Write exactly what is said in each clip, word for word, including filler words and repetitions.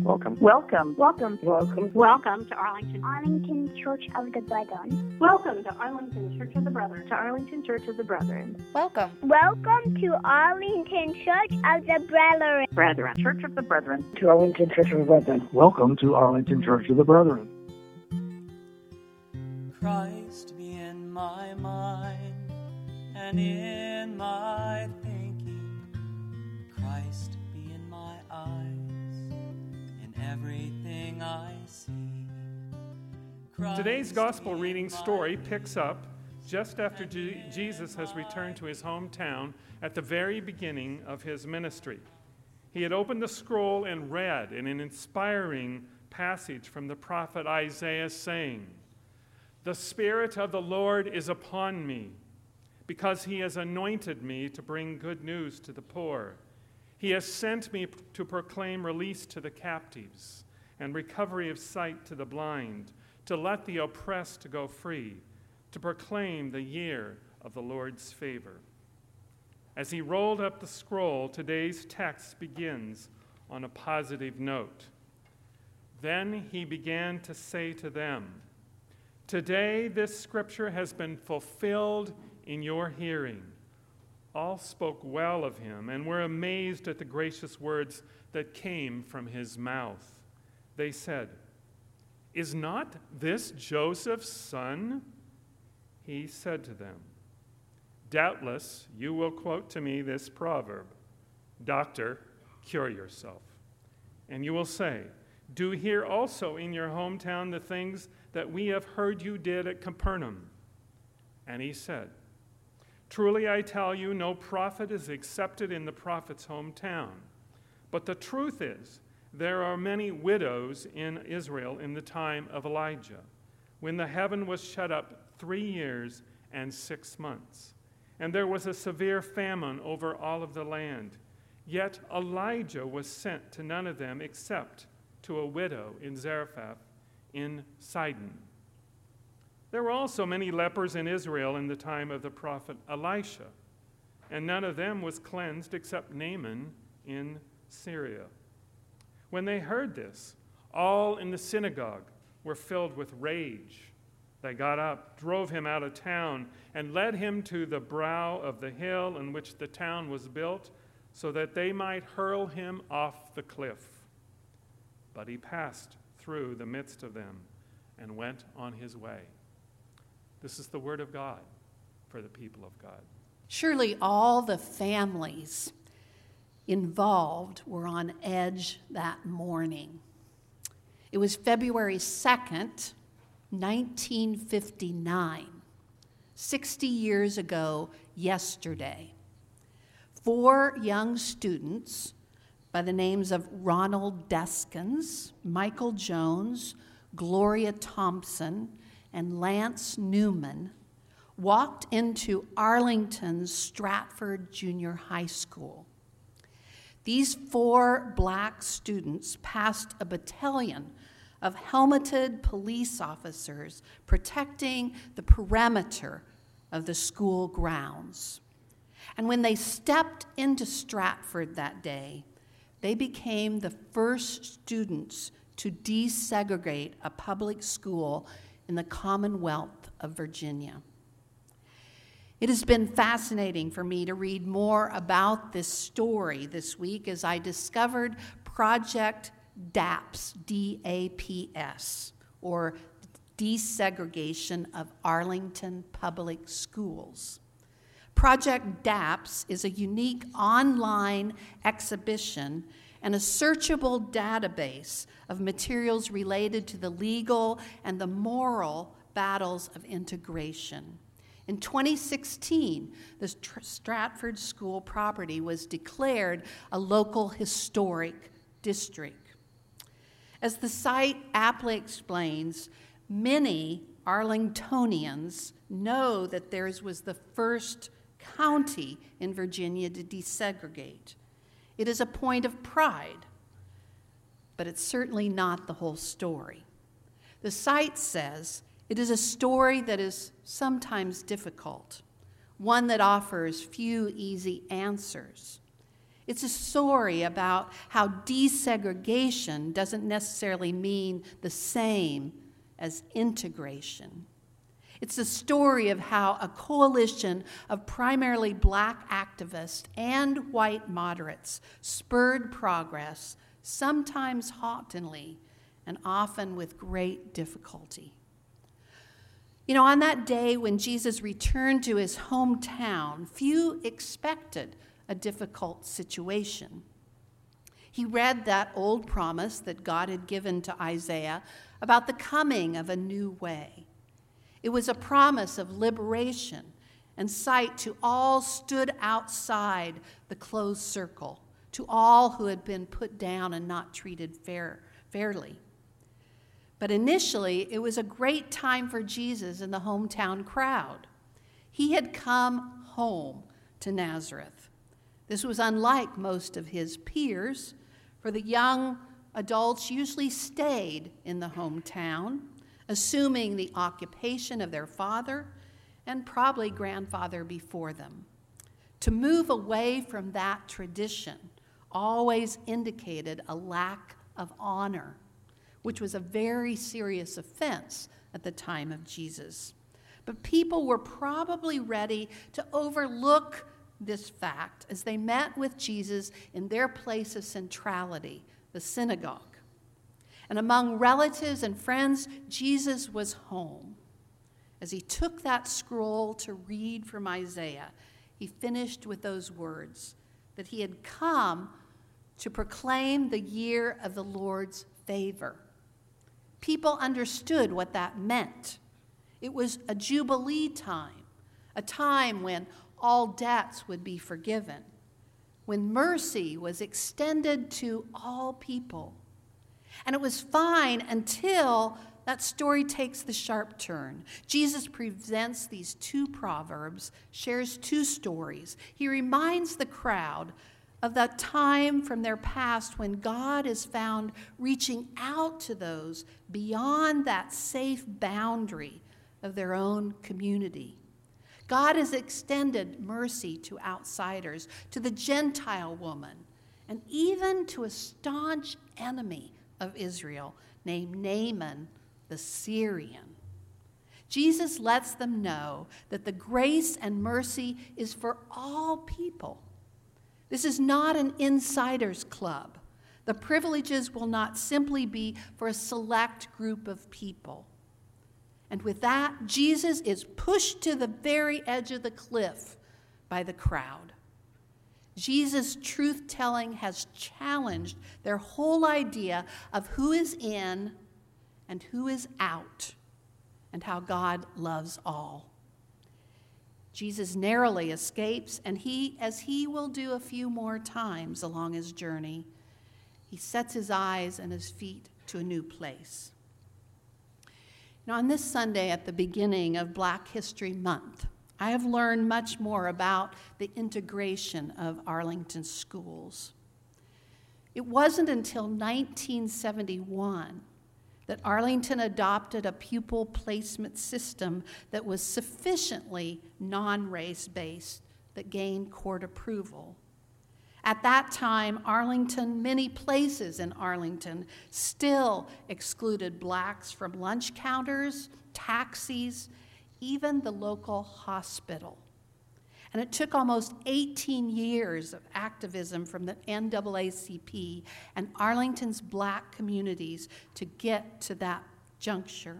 Welcome. Welcome. Welcome. Welcome. Welcome to Arlington. Arlington Church of the Brethren. Welcome to Arlington Church of the Brethren. To Arlington Church of the Brethren. Welcome. Welcome to Arlington Church of the Brethren. Brethren. Church of the Brethren. To Arlington Church of the Brethren. Welcome to Arlington Church of the Brethren. Christ be in my mind and in my thinking. Christ be in my eyes, in everything I see. Christ Today's gospel reading story picks up just after G- Jesus has returned to his hometown at the very beginning of his ministry. He had opened the scroll and read in an inspiring passage from the prophet Isaiah saying, "The Spirit of the Lord is upon me, because he has anointed me to bring good news to the poor. He has sent me to proclaim release to the captives and recovery of sight to the blind, to let the oppressed go free, to proclaim the year of the Lord's favor." As he rolled up the scroll, today's text begins on a positive note. Then he began to say to them, "Today this scripture has been fulfilled in your hearing." All spoke well of him and were amazed at the gracious words that came from his mouth. They said, "Is not this Joseph's son?" He said to them, "Doubtless you will quote to me this proverb, 'Doctor, cure yourself.' And you will say, 'Do here also in your hometown the things that we have heard you did at Capernaum.' And he said, 'Truly I tell you, no prophet is accepted in the prophet's hometown. But the truth is, there are many widows in Israel in the time of Elijah, when the heaven was shut up three years and six months, and there was a severe famine over all of the land. Yet Elijah was sent to none of them except to a widow in Zarephath in Sidon. There were also many lepers in Israel in the time of the prophet Elisha, and none of them was cleansed except Naaman in Syria." When they heard this, all in the synagogue were filled with rage. They got up, drove him out of town, and led him to the brow of the hill in which the town was built, so that they might hurl him off the cliff. But he passed through the midst of them and went on his way. This is the word of God for the people of God. Surely all the families involved were on edge that morning. It was February second, nineteen fifty-nine, sixty years ago yesterday. Four young students by the names of Ronald Deskins, Michael Jones, Gloria Thompson, and Lance Newman walked into Arlington's Stratford Junior High School. These four black students passed a battalion of helmeted police officers protecting the perimeter of the school grounds. And when they stepped into Stratford that day, they became the first students to desegregate a public school in the Commonwealth of Virginia. It has been fascinating for me to read more about this story this week as I discovered Project DAPS, D A P S, or Desegregation of Arlington Public Schools. Project DAPS is a unique online exhibition and a searchable database of materials related to the legal and the moral battles of integration. In twenty sixteen, the Stratford School property was declared a local historic district. As the site aptly explains, many Arlingtonians know that theirs was the first county in Virginia to desegregate. It is a point of pride, but it's certainly not the whole story. The site says it is a story that is sometimes difficult, one that offers few easy answers. It's a story about how desegregation doesn't necessarily mean the same as integration. It's a story of how a coalition of primarily black activists and white moderates spurred progress, sometimes haltingly and often with great difficulty. You know, on that day when Jesus returned to his hometown, few expected a difficult situation. He read that old promise that God had given to Isaiah about the coming of a new way. It was a promise of liberation and sight to all stood outside the closed circle, to all who had been put down and not treated fair, fairly. But initially, it was a great time for Jesus in the hometown crowd. He had come home to Nazareth. This was unlike most of his peers, for the young adults usually stayed in the hometown, assuming the occupation of their father and probably grandfather before them. To move away from that tradition always indicated a lack of honor, which was a very serious offense at the time of Jesus. But people were probably ready to overlook this fact as they met with Jesus in their place of centrality, the synagogue. And among relatives and friends, Jesus was home. As he took that scroll to read from Isaiah, he finished with those words that he had come to proclaim the year of the Lord's favor. People understood what that meant. It was a jubilee time, a time when all debts would be forgiven, when mercy was extended to all people. And it was fine until that story takes the sharp turn. Jesus presents these two proverbs, shares two stories. He reminds the crowd of that time from their past when God is found reaching out to those beyond that safe boundary of their own community. God has extended mercy to outsiders, to the Gentile woman, and even to a staunch enemy of Israel named Naaman the Syrian. Jesus lets them know that the grace and mercy is for all people. This is not an insider's club. The privileges will not simply be for a select group of people. And with that, Jesus is pushed to the very edge of the cliff by the crowd. Jesus' truth-telling has challenged their whole idea of who is in and who is out, and how God loves all. Jesus narrowly escapes, and he, as he will do a few more times along his journey, he sets his eyes and his feet to a new place. Now, on this Sunday at the beginning of Black History Month, I have learned much more about the integration of Arlington schools. It wasn't until nineteen seventy-one that Arlington adopted a pupil placement system that was sufficiently non-race-based that gained court approval. At that time, Arlington, many places in Arlington, still excluded blacks from lunch counters, taxis, even the local hospital. And it took almost eighteen years of activism from the N double A C P and Arlington's black communities to get to that juncture.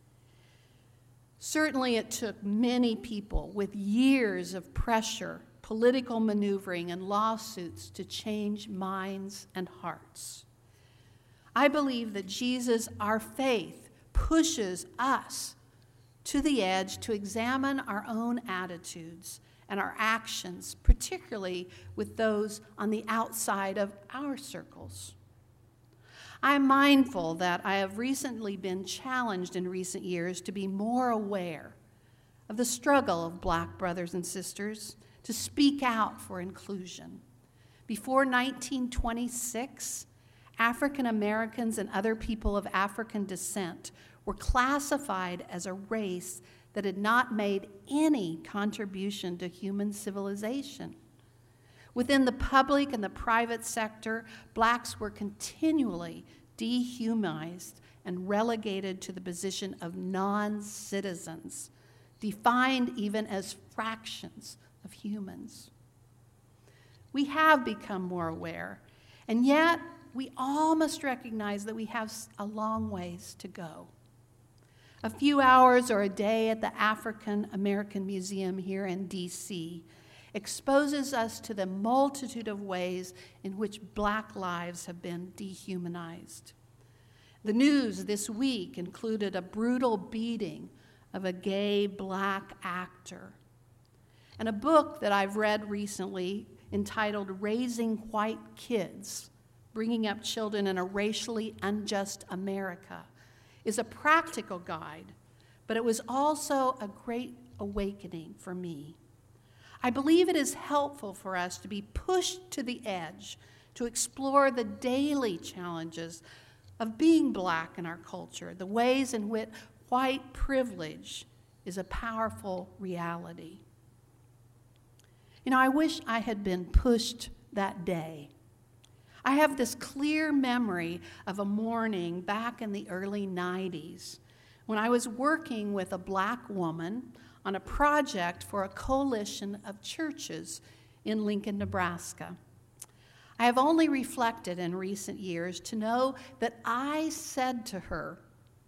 Certainly it took many people with years of pressure, political maneuvering, and lawsuits to change minds and hearts. I believe that Jesus, our faith, pushes us to the edge to examine our own attitudes and our actions, particularly with those on the outside of our circles. I'm mindful that I have recently been challenged in recent years to be more aware of the struggle of black brothers and sisters to speak out for inclusion. Before nineteen twenty-six, African Americans and other people of African descent were classified as a race that had not made any contribution to human civilization. Within the public and the private sector, blacks were continually dehumanized and relegated to the position of non-citizens, defined even as fractions of humans. We have become more aware, and yet we all must recognize that we have a long ways to go. A few hours or a day at the African American Museum here in D C exposes us to the multitude of ways in which black lives have been dehumanized. The news this week included a brutal beating of a gay black actor. And a book that I've read recently entitled Raising White Kids, Bringing Up Children in a Racially Unjust America, is a practical guide, but it was also a great awakening for me. I believe it is helpful for us to be pushed to the edge to explore the daily challenges of being black in our culture, the ways in which white privilege is a powerful reality. You know, I wish I had been pushed that day. I have this clear memory of a morning back in the early nineties when I was working with a black woman on a project for a coalition of churches in Lincoln, Nebraska. I have only reflected in recent years to know that I said to her,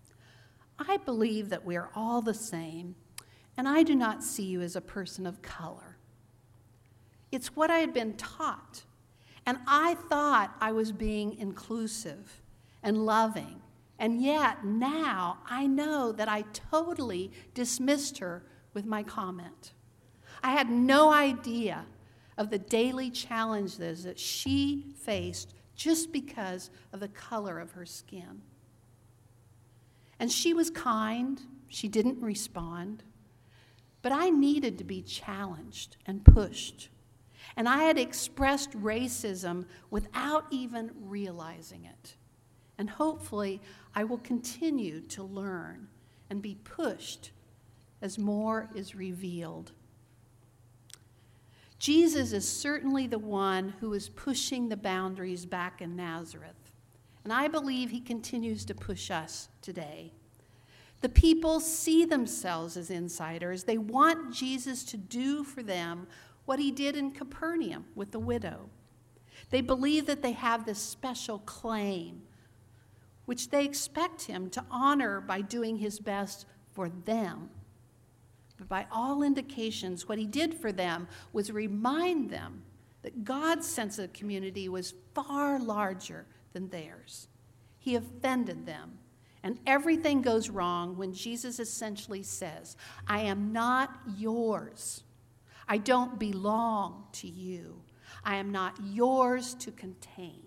I believe that we are all the same, and I do not see you as a person of color. It's what I had been taught, and I thought I was being inclusive and loving, and yet now I know that I totally dismissed her with my comment. I had no idea of the daily challenges that she faced just because of the color of her skin. And she was kind, she didn't respond, but I needed to be challenged and pushed. And I had expressed racism without even realizing it. And hopefully I will continue to learn and be pushed as more is revealed. Jesus is certainly the one who is pushing the boundaries back in Nazareth. And I believe he continues to push us today. The people see themselves as insiders. They want Jesus to do for them what he did in Capernaum with the widow. They believe that they have this special claim, which they expect him to honor by doing his best for them. But by all indications, what he did for them was remind them that God's sense of community was far larger than theirs. He offended them, and everything goes wrong when Jesus essentially says, I am not yours. I don't belong to you. I am not yours to contain.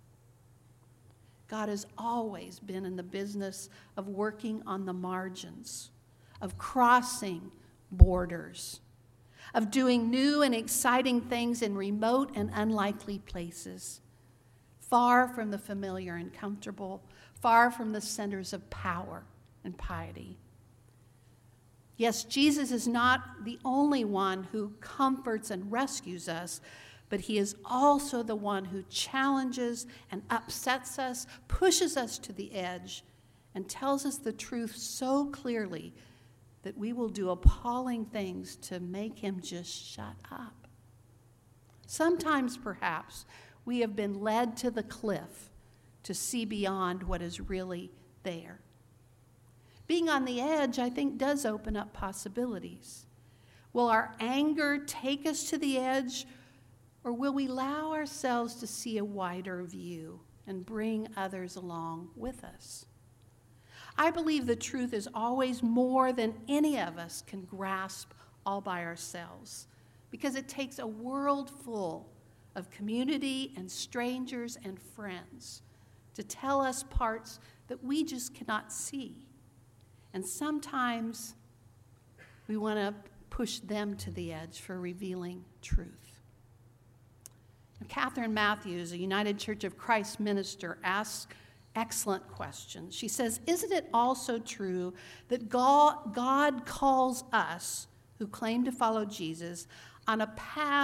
God has always been in the business of working on the margins, of crossing borders, of doing new and exciting things in remote and unlikely places, far from the familiar and comfortable, far from the centers of power and piety. Yes, Jesus is not the only one who comforts and rescues us, but he is also the one who challenges and upsets us, pushes us to the edge, and tells us the truth so clearly that we will do appalling things to make him just shut up. Sometimes, perhaps, we have been led to the cliff to see beyond what is really there. Being on the edge, I think, does open up possibilities. Will our anger take us to the edge, or will we allow ourselves to see a wider view and bring others along with us? I believe the truth is always more than any of us can grasp all by ourselves, because it takes a world full of community and strangers and friends to tell us parts that we just cannot see. And sometimes we want to push them to the edge for revealing truth. Now, Catherine Matthews, a United Church of Christ minister, asks excellent question. She says, isn't it also true that God calls us, who claim to follow Jesus, on a path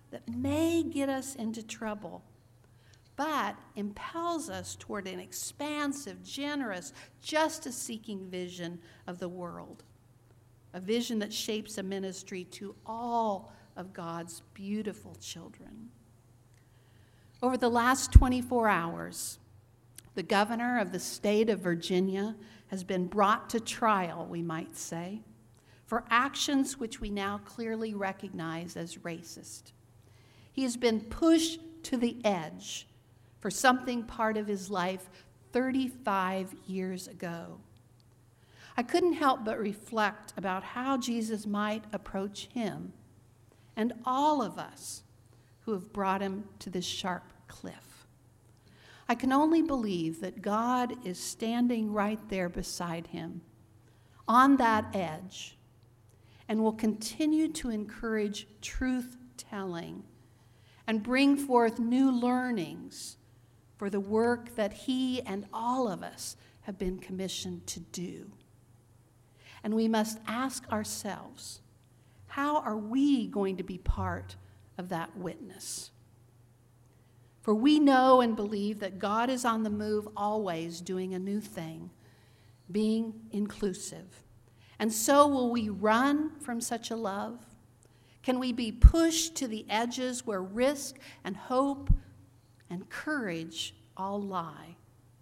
that may get us into trouble, but impels us toward an expansive, generous, justice-seeking vision of the world, a vision that shapes a ministry to all of God's beautiful children. Over the last twenty-four hours, the governor of the state of Virginia has been brought to trial, we might say, for actions which we now clearly recognize as racist. He has been pushed to the edge for something part of his life thirty-five years ago. I couldn't help but reflect about how Jesus might approach him and all of us who have brought him to this sharp cliff. I can only believe that God is standing right there beside him on that edge and will continue to encourage truth-telling and bring forth new learnings for the work that he and all of us have been commissioned to do. And we must ask ourselves, how are we going to be part of that witness? For we know and believe that God is on the move always, doing a new thing, being inclusive. And so will we run from such a love? Can we be pushed to the edges where risk and hope and courage all lie?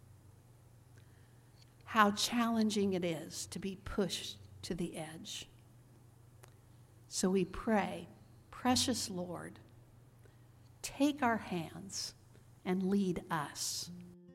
How challenging it is to be pushed to the edge. So we pray, precious Lord, take our hands and lead us.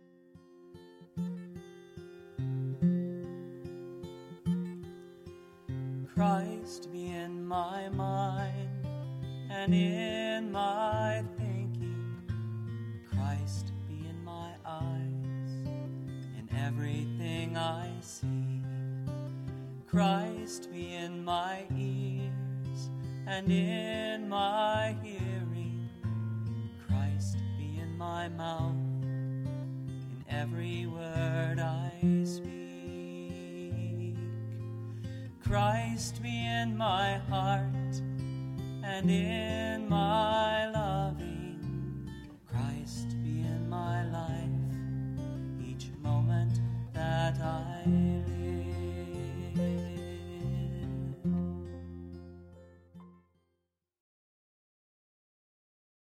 Christ be in my mind and in my thinking. Christ be in my eyes, in everything I see. Christ be in my ears and in my hearing. Christ be in my mouth, in every word I speak. Christ be in my heart and in my loving. Christ be in my life, each moment that I